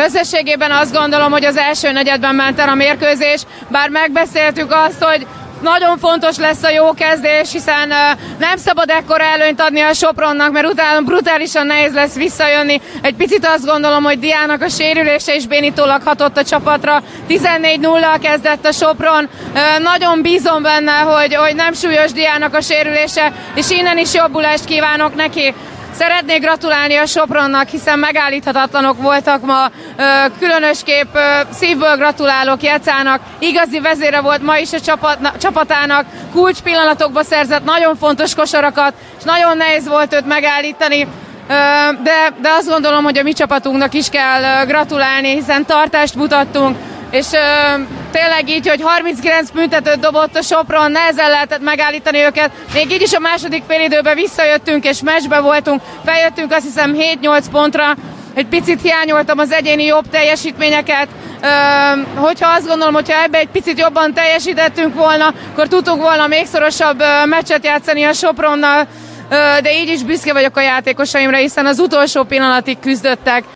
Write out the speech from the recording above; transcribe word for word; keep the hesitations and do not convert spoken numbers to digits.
Összességében azt gondolom, hogy az első negyedben ment el a mérkőzés, bár megbeszéltük azt, hogy nagyon fontos lesz a jó kezdés, hiszen uh, nem szabad ekkora előnyt adni a Sopronnak, mert utána brutálisan nehéz lesz visszajönni. Egy picit azt gondolom, hogy Diának a sérülése is bénítólag hatott a csapatra. tizennégy nullal kezdett a Sopron. Uh, nagyon bízom benne, hogy, hogy nem súlyos Diának a sérülése, és innen is jobbulást kívánok neki. Szeretnék gratulálni a Sopronnak, hiszen megállíthatatlanok voltak ma, különösképp szívből gratulálok Jecának, igazi vezére volt ma is a csapatának, kulcs pillanatokba szerzett nagyon fontos kosarakat, és nagyon nehéz volt őt megállítani, de, de azt gondolom, hogy a mi csapatunknak is kell gratulálni, hiszen tartást mutattunk, és tényleg így, hogy harminckilenc büntetőt dobott a Sopron, nehezen lehetett megállítani őket. Még így is a második félidőben visszajöttünk, és meccsbe voltunk, feljöttünk azt hiszem hét nyolc pontra. Egy picit hiányoltam az egyéni jobb teljesítményeket. Ö, hogyha azt gondolom, hogyha ebbe egy picit jobban teljesítettünk volna, akkor tudtunk volna még szorosabb ö, meccset játszani a Sopronnal, ö, de így is büszke vagyok a játékosaimra, hiszen az utolsó pillanatig küzdöttek.